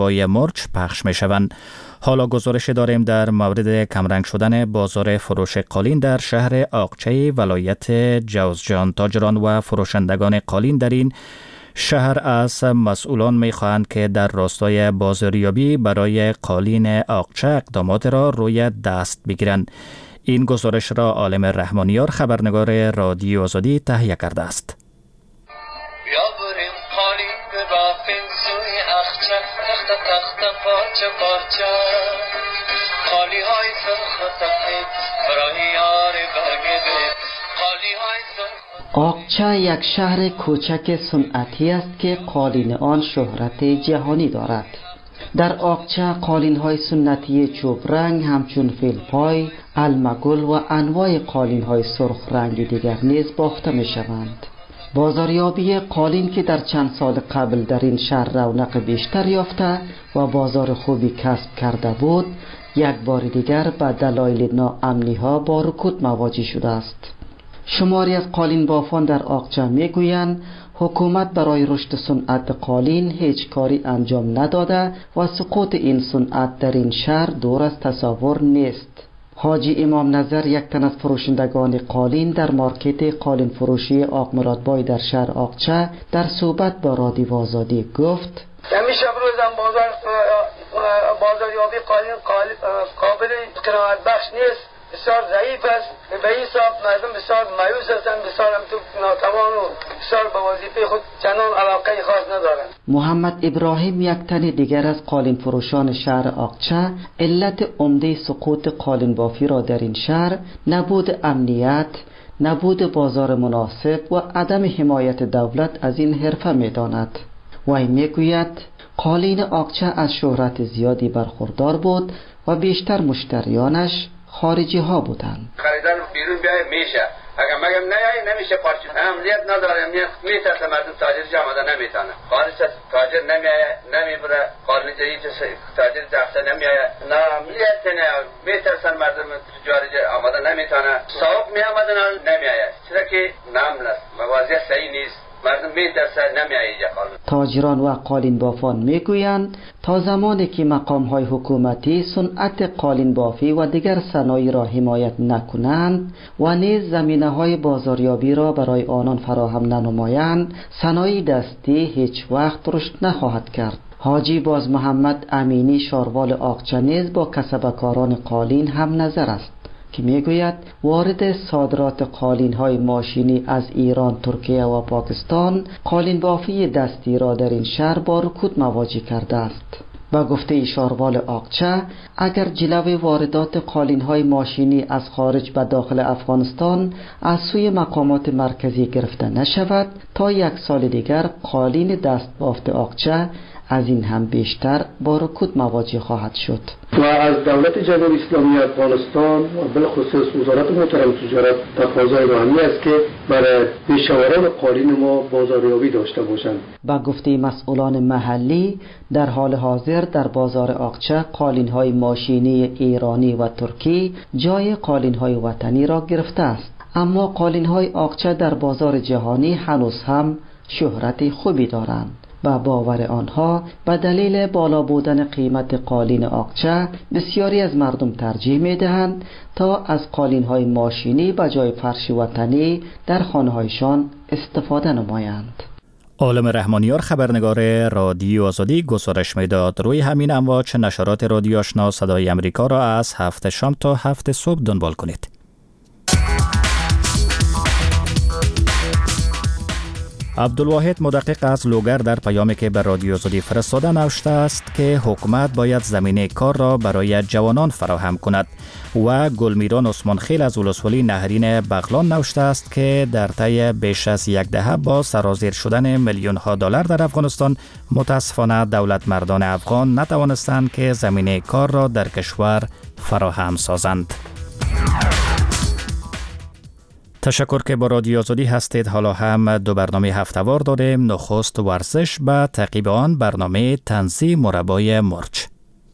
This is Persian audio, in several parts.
با مرچ پخش می شوند. حالا گزارش داریم در مورد کمرنگ شدن بازار فروش قالین در شهر آقچه ولایت جوزجان. تاجران و فروشندگان قالین در این شهر از مسئولان می خواهند که در راستای بازاریابی برای قالین آقچه اقدامات را روی دست بگیرند. این گزارش را عالم رحمانیار خبرنگار رادیو آزادی تهیه کرده است. آقچه یک شهر کوچک صنعتی است که قالین آن شهرت جهانی دارد. در آقچه قالین‌های سنتی چوب رنگ همچون فیلپای، المگل و انواع قالین‌های سرخ رنگ دیگر نیز بافته می‌شوند. بازاریابی قالین که در چند سال قبل در این شهر رونق بیشتر یافته و بازار خوبی کسب کرده بود، یک بار دیگر به دلایل ناامنی‌ها با رکود مواجه شده است. شماری از قالین بافان در آقچه میگویند حکومت برای رشد صنعت قالین هیچ کاری انجام نداده و سقوط این صنعت در این شهر دور از تصور نیست. حاجی امام نظر، یک تن از فروشندگان قالین در مارکت قالین فروشی آق مرادبای در شهر آقچه، در صحبت با رادیو آزادی گفت: همیشه روزم بازاریابی قالین قابل قناعت بخش نیست، بسیار ضعیف است. به این حساب مردم بسیار مایوس هستند، بسیار هم تو ناتوان و بسیار به وظیفه خود چنان علاقه خاص ندارند. محمد ابراهیم، یک تن دیگر از قالین فروشان شهر آقچه، علت عمده سقوط قالین بافی را در این شهر نبود امنیت، نبود بازار مناسب و عدم حمایت دولت از این حرفه می‌داند. وی میگوید قالین آقچه از شهرت زیادی برخوردار بود و بیشتر مشتریانش خارجی ها بودند. خریدن بیرون بیای میشه، اگر مگم نیای نمیشه، پارچه امنیت نداره، میترسه مردم تاجر آمده نمیتونه، خارج تاجر نمیایه، نمیبره، خارج هیچ تاجر جخته نمیایه، نه امنیت نه، میترسن مردم تجاری آمده نمیتونه، صاحب میامدن نمیایه، چرا که نام است، وضعیت صحیح نیست، مردم میترسن نمیایه. تاجران و قالین بافان میگویند تا زمانی که مقام‌های حکومتی صنعت قالین بافی و دیگر صنایع را حمایت نکنند و نیز زمینه‌های بازاریابی را برای آنان فراهم ننمایند، صنایع دستی هیچ وقت رشد نخواهد کرد. حاجی باز محمد امینی شاروال آقچه نیز با کسبکاران قالین هم نظر است که میگوید وارد صادرات قالین‌های ماشینی از ایران، ترکیه و پاکستان قالین بافی دستی را در این شهر با رکود مواجه کرده است. با گفته شاروال آقچه، اگر جلوی واردات قالین‌های ماشینی از خارج به داخل افغانستان از سوی مقامات مرکزی گرفته نشود، تا یک سال دیگر قالین دست بافت آقچه از این هم بیشتر با رکود مواجه خواهد شد. و از دولت جمهوری اسلامی افغانستان و بالخصوص وزارت محترم تجارت تقاضای راهنی است که برای پیشاوران قالین ما بازاریابی داشته باشند. با گفته مسئولان محلی، در حال حاضر در بازار آقچه قالین‌های ماشینی ایرانی و ترکی جای قالین‌های وطنی را گرفته است، اما قالین‌های آقچه در بازار جهانی هنوز هم شهرت خوبی دارند. و باور آنها به دلیل بالا بودن قیمت قالین آقچه بسیاری از مردم ترجیح می‌دهند تا از قالین‌های ماشینی به جای فرش وطنی در خانه‌هایشان استفاده نمایند. عالم رحمانیار خبرنگار رادیو آزادی گزارش میداد. روی همین امواج نشرات رادیو آشنا صدای امریکا را از 7 شام تا 7 صبح دنبال کنید. عبدالواحد مدقق از لوگر در پیامی که به رادیو آزادی فرستاده نوشته است که حکومت باید زمینه کار را برای جوانان فراهم کند. و گلمیران عثمان خیل از ولسوالی نهرین بغلان نوشته است که در طی بیش از یک دهه با سرازیر شدن میلیون ها دلار در افغانستان، متاسفانه دولت مردان افغان نتوانستند که زمینه کار را در کشور فراهم سازند. تشکر که با رادیو آزادی هستید. حالا هم 2 برنامه هفته‌وار داریم. نخست ورزش، به تعقیب آن برنامه طنزی مربای مرچ.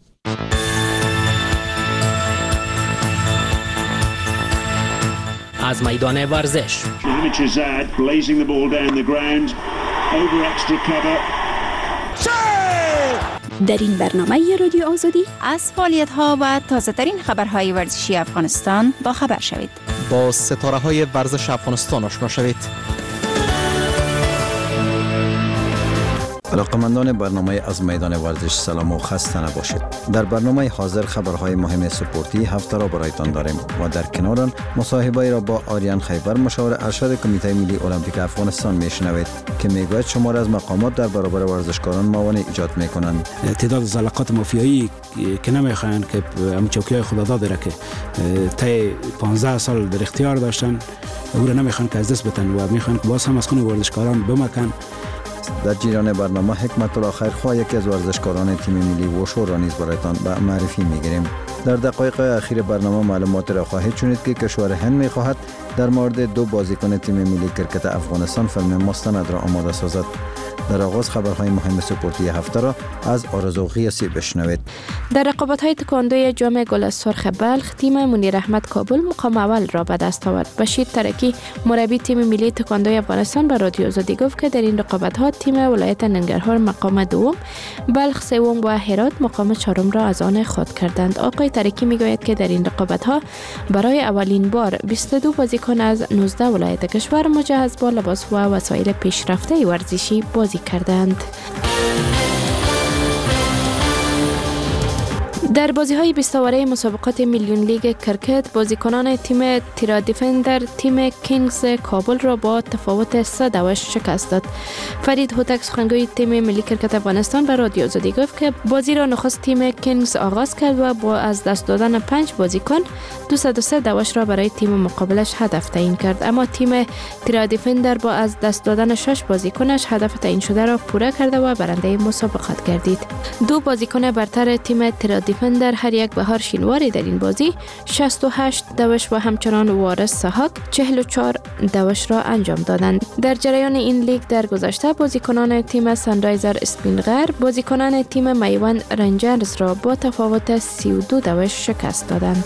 از میدان ورزش در این برنامه رادیو آزادی از فعالیت‌ها و تازه‌ترین خبرهای ورزشی افغانستان با خبر شوید. با ستاره‌های ورزش افغانستان آشنا شوید. علاقمندان برنامه از میدان ورزش سلام و خسته نباشید. در برنامه حاضر خبرهای مهم سپورتی هفته را برایتان داریم و در کنار آن مصاحبه را با آریان خیبر مشاور ارشد کمیته ملی المپیک افغانستان میشنوید که میگوید شمار از مقامات در برابر ورزشکاران موانع ایجاد میکنند. تعداد زلقات مافیایی که نمیخواین که هم چوکی‌های خداداد را که تا 15 سال در اختیار داشتن او را نمیخوان که از دست بدن و میخوان که باز هم از خون ورزشکاران بمکن. در جریان برنامه حکمت الله خیرخواه یکی از ورزشکاران تیم ملی وشو را نیز برایتان به معرفی میگیریم. در دقایق اخیر برنامه معلومات را خواهید شنید که کشور هند میخواهد در مورد 2 بازیکن تیم ملی کرکت افغانستان فیلم مستند را آماده سازد. در آغاز خبرهای مهم سپورتی هفته را از آرزو قیاسی بشنوید. در رقابت‌های تکواندوی جام گل سرخ بلخ تیم منیر احمد کابل مقام اول را به دست آورد. بشیر ترکی مربی تیم ملی تکواندوی افغانستان به رادیو آزادی گفت که در این رقابت‌ها تیم ولایت ننگرهار مقام دوم، بلخ سوم و هرات مقام چهارم را از آن خود کردند. آقای ترکی میگوید که در این رقابت‌ها برای اولین بار 22 بازیکن از 19 ولایت کشور مجهز با لباس و وسایل پیشرفته ورزشی بازی کردند. در بازی‌های 20 اوره مسابقات میلیون لیگ کرکت بازیکنان تیم تیرا دیفندر تیم کینگز کابل را با تفاوت 3 شکست داد. فرید هوتک سخنگوی تیم ملی کرکت افغانستان به رادیو آزادی گفت که بازی را نخست تیم کینگز آغاز کرد و با از دست دادن 5 بازیکن 203 را برای تیم مقابلش هدف تعیین کرد، اما تیم تیرا دیفندر با از دست دادن 6 بازیکنش هدف تعیین شده را پوره کرده و برنده مسابقات گردید. 2 بازیکن برتر تیم تیرا دیفندر هر یک بهار شینواری در این بازی 68 و همچنان وارث سحاق 44 را انجام دادند. در جریان این لیگ در گذشته بازیکنان تیم سنرایزر اسپینغر بازیکنان تیم میوند رنجرز را با تفاوت 32 شکست دادند.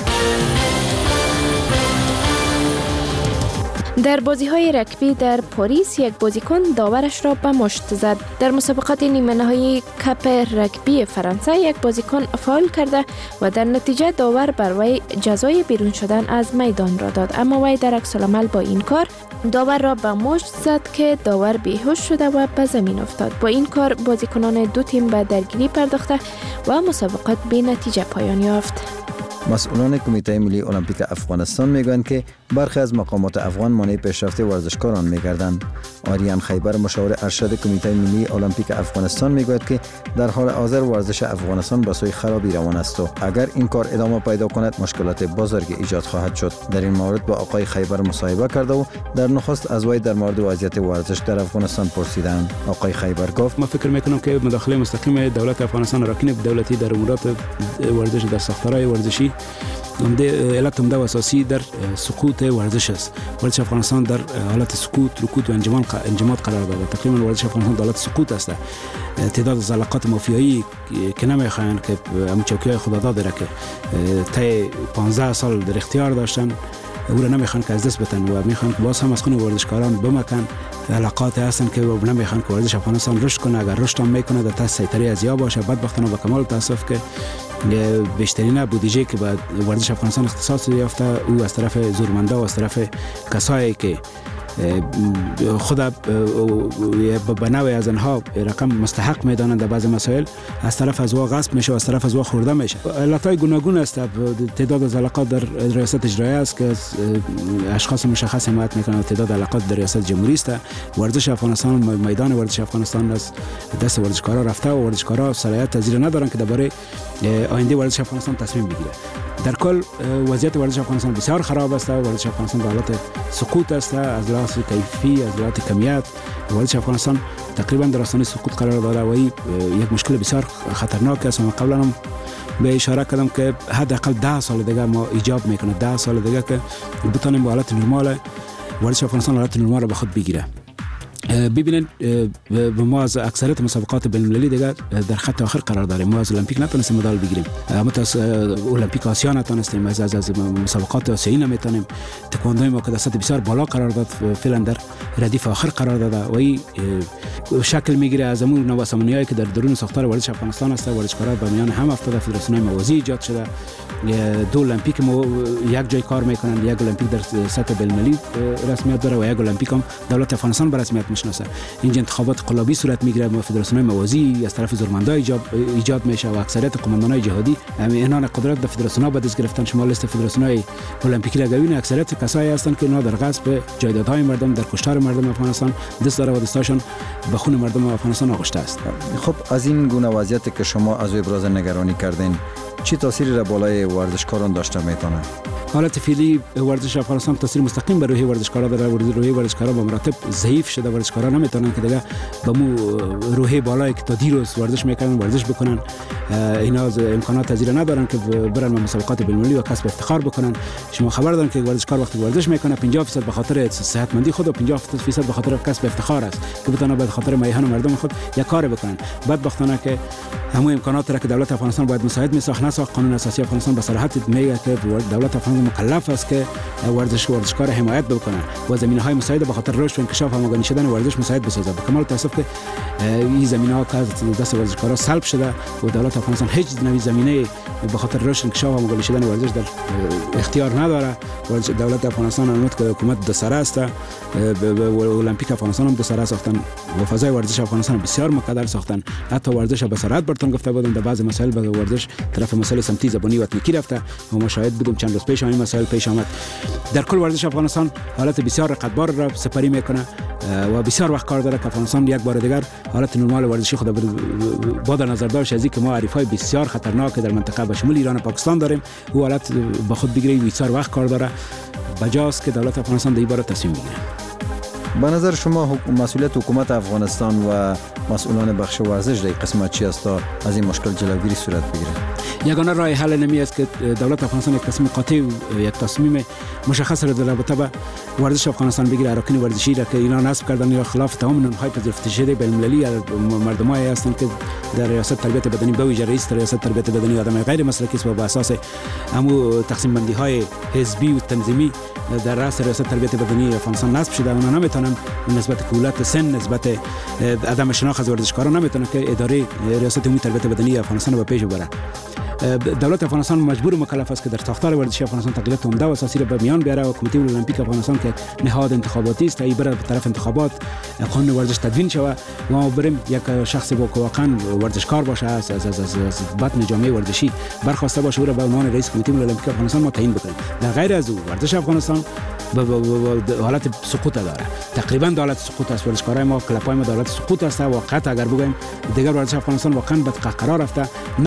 در بازی‌های رگبی در پاریس یک بازیکن داورش را به مشت زد. در مسابقات نیمه نهایی کاپ رگبی فرانسه یک بازیکن فاول کرده و در نتیجه داور بر وی جزای بیرون شدن از میدان را داد، اما وی در عکس العمل با این کار داور را به مشت زد که داور بیهوش شده و به زمین افتاد. با این کار بازیکنان 2 تیم به درگیری پرداخته و مسابقات بی نتیجه پایان یافت. مسئولان کمیته ملی المپیک افغانستان میگویند که برخی از مقامات افغان مانع پیشرفت ورزشکاران میگردند. آریان خیبر مشاور ارشد کمیته ملی المپیک افغانستان میگوید که در حال حاضر ورزش افغانستان به سوی خرابی روان است و اگر این کار ادامه پیدا کند مشکلات بزرگی ایجاد خواهد شد. در این مورد با آقای خیبر مصاحبه کرده و در نخست از وی در مورد وضعیت ورزش در افغانستان پرسیدند. آقای خیبر گفت: ما فکر میکنم که مداخله مستقیم دولت افغانستان راکین دولتی در امورات ورزش در ساختارهای ورزشی علت عمده و اساسی در سقوط ورزش است. ورزش افغانستان در حالت سقوط، رکود و انجماد قرار دارد. تقریبا ورزش افغانستان در حالت سقوط است. تعداد زلقات مافیایی که نمیخواین که هم چوکی‌های خداداد را که تا 15 سال در اختیار داشتن او را نمیخوان که از دست بدن و میخوان که باز هم از خون ورزشکاران بمکن. علاقات هستن که نمیخوان که ورزش افغانستان رشد کنه. اگر رشد هم میکنه در تحت سیطره از یا باشه. بدبختانه به کمال تاسف که بیشترین بودجه که به ورزش افغانستان اختصاص یافته او از طرف زورمنده و از طرف کسایی که خود به نوعی از آنها رقم مستحق میدانند در بعض مسائل از طرف از وا غصب میشه و از طرف از وا خورده میشه. علتهای گوناگون است. تعداد زلقات در ریاست اجرایی است که از اشخاص مشخص حمایت میکنند. تعداد زلقات در ریاست جمهوری است. ورزش افغانستان، میدان ورزش افغانستان از دست ورزشکارا رفته و ورزشکارا صلاحیت تذیر ندارند که درباره آینده ورزش افغانستان تصمیم بگیره. در کل وضعیت ورزش افغانستان بسیار خراب است. ورزش افغانستان در حالت سقوط است. از لحاظ کیفی، از لحاظ کمیت ورزش افغانستان تقریبا در آستانه سقوط قرار داره و این یک مشکل بسیار خطرناک است. من قبلا هم به اشاره کردم که حداقل 10 سال دیگه ما ایجاب میکنه، 10 سال دیگه که بتونیم با حالت نرمال ورزش افغانستان حالت نرمال رو به خود بگیره. ببینید ما از اکثریت مسابقات بین‌المللی دیگه در خط آخر قرار داریم. ما از المپیک نتونستیم مدال بگیریم، از المپیک آسیا نتونستیم، از مسابقات آسیایی نمیتونیم. تکواندوی ما که در سطح بسیار بالا قرار داد فعلا در ردیف آخر قرار داده و این شکل میگیره از امور نوسانیایی که در درون ساختار ورزش افغانستان است. ورزشکارا به میان هم افتاده، فدراسیون موازی ایجاد شده، دو المپیک یک جای کار میکنند، یک المپیک در سطح بین‌المللی رسمیت داره و یک المپیک هم دولت افغانستان به رسمیت میشناسه. اینجا انتخابات قلابی صورت میگیره و فدراسیون موازی از طرف زورمندا ایجاد میشه و اکثریت قماندانای جهادی اینان قدرت در فدراسیون با دست گرفتن. شما لیست فدراسیون‌های المپیکی لگوین اکثریت کسایی هستند که اینا در غصب جایدادهای مردم، در کشتار مردم افغانستان دست داره و دستاشون به خون مردم افغانستان آغشته است. خب از این گونه وضعیتی که شما از ابراز نگرانی کردین چی تاثیری را بالای ورزشکاران داشته میتونه؟ حالت فعلی ورزش افغانستان تاثیر مستقیم بر روحی ورزشکارا داره. روحی ورزشکارا به مراتب ضعیف شده. ورزشکارا نمیتونن که دیگه به مو روحی بالایی که تا دیروز ورزش میکنن ورزش بکنن. اینا امکانات پذیر ندارن که برن به مسابقات بین‌المللی و کسب افتخار بکنن. شما خبر دارین که ورزشکار وقتی ورزش میکنه 50% به خاطر صحتمندی خود و 50% به خاطر کسب افتخار است که بتونه به خاطر میهن و مردم خود یک کار بکنن. بدبختانه که همون امکانات را که دولت افغانستان باید مساعد میساخت نساخت. قانون اساسی افغانستان به صراحت میگه که دولت افغانستان مکلف است که ورزشکار حمایت بکنه و زمینه‌های مساعد به خاطر رشد و انکشاف و همگانی شدن ورزش مساعد بسازه. به کمال تاسف که این زمینه‌ها که دست ورزشکارا سلب شده و دولت افغانستان هیچ نوع زمینه به خاطر رشد انکشاف و همگانی شدن ورزش در اختیار نداره. دولت افغانستان امروز که حکومت دو سره است، المپیک افغانستان هم دو سره ساختن و فضای ورزش افغانستان بسیار مقدر ساختن. حتی ورزش به سرعت برتون گفته بودن در بعض مسائل به ورزش طرف مسائل سمتی زبانی و اتنیکی رفته و ما شاهد بودیم چند روز پیش این مسائل پیش آمد. در کل ورزش افغانستان حالت بسیار رقابتبار را سپری میکنه و بسیار وقت کار داره که افغانستان یک بار دیگر حالت نرمال ورزشی خود با در نظر داشت. از اینکه ما عریفای بسیار خطرناک در منطقه به شمول ایران و پاکستان داریم و حالت به خود بگیره بسیار وقت کار داره. بجاست که دولت افغانستان در این باره تصمیم بگیره. به نظر شما مسئولیت حکومت افغانستان و مسئولان بخش ورزش در این قسمت چی است تا از این مشکل جلوگیری صورت بگیره؟ یگانه راه حل نمی است که دولت افغانستان یک تصمیم قاطع و یک تصمیم مشخص را در رابطه با ورزش افغانستان بگیره. اراکین ورزشی را که اینا نصب کردن یا خلاف تمام نهادهای پذیرفته شده بین‌المللی مردمایی هستند که در ریاست تربیت بدنی به ویژه رئیس ریاست تربیت بدنی آدم غیر مسلکی است و به اساس همو تقسیم بندی های حزبی و تنظیمی در رأس ریاست تربیت بدنی افغانستان نصب شده. اونا نمیتونن نسبت کولت سن، نسبت عدم شناخت از ورزشکاران نمیتونن که اداره ریاست عمومی تربیت بدنی افغانستان رو به پیش ببره. دولت افغانستان مجبور و مکلف است که در ساختار ورزشی افغانستان تغییرات عمده و اساسی را به میان بیاره و کمیته المپیک افغانستان که نهاد انتخاباتی است ای بره به طرف انتخابات قانون ورزش تدوین شود و ما بریم یک شخص با که واقعا ورزشکار باشه از بطن جامعه ورزشی برخواسته باشه او را به عنوان رئیس کمیته المپیک افغانستان ما تعیین بکنیم. در غیر از او ورزش افغانستان حالت سقوط داره. تقریبا حالت سقوط است. ورزشکارای ما کلپای ما حالت سقوط است. واقعا اگر بگیم دیگر ورزش افغانستان واقعا به قهقرا رفته.